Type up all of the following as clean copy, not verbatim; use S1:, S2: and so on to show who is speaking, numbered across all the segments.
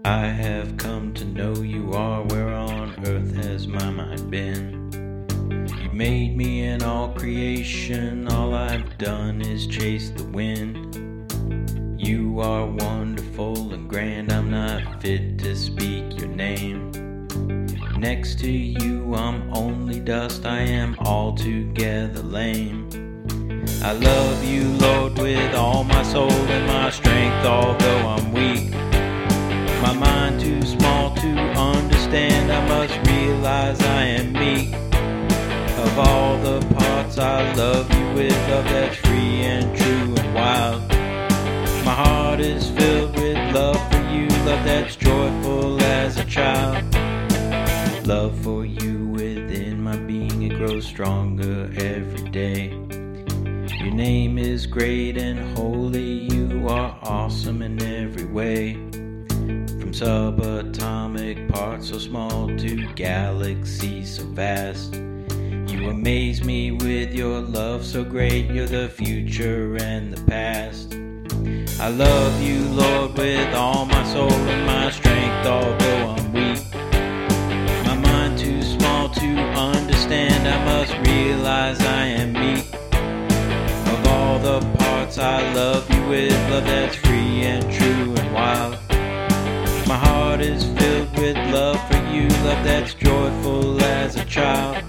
S1: I have come to know you are. Where on earth has my mind been? You made me in all creation. All I've done is chase the wind. You are wonderful and grand. I'm not fit to speak your name. Next to you I'm only dust. I am altogether lame. I love you, Lord, with all my soul and my strength, although I'm weak. My mind too small to understand. I must realize I am meek. Of all the parts I love you with, love that's free and true and wild. My heart is filled with love for you, love that's joyful as a child. Love for you within my being, it grows stronger every day. Your name is great and holy, you are awesome in every way. From subatomic parts so small to galaxies so vast, you amaze me with your love so great. You're the future and the past. I love you, Lord, with all my soul and my strength, although I'm weak. My mind too small to understand. I must realize I am meek. Of all the parts I love you with, love that's free and true and wild. My heart is filled with love for you, love that's joyful as a child.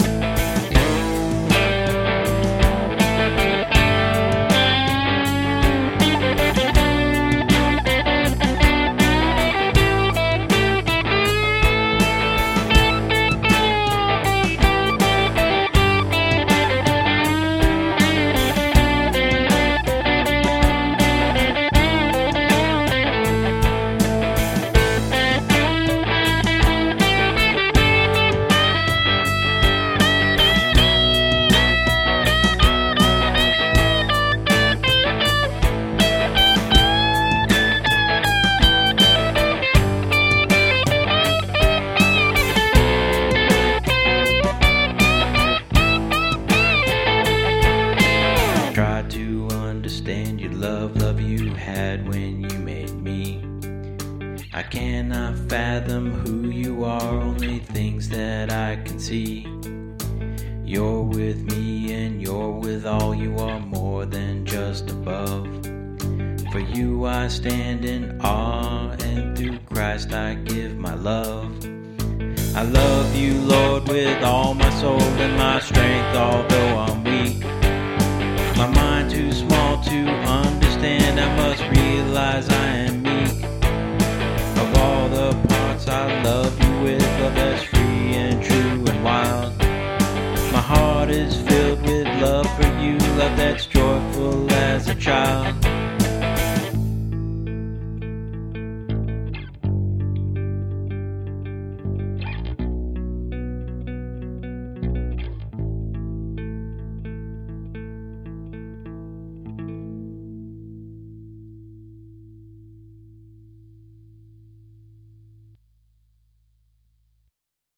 S1: Understand your love you had when you made me. I cannot fathom who you are, only things that I can see. You're with me and you're with all, you are more than just above. For you I stand in awe, and through Christ I give my love. I love you, Lord, with all my soul and my strength, although I'm weak. My mind too small to understand. I must realize I am meek. Of all the parts I love you with, love that's free and true and wild. My heart is filled with love for you, love that's joyful as a child.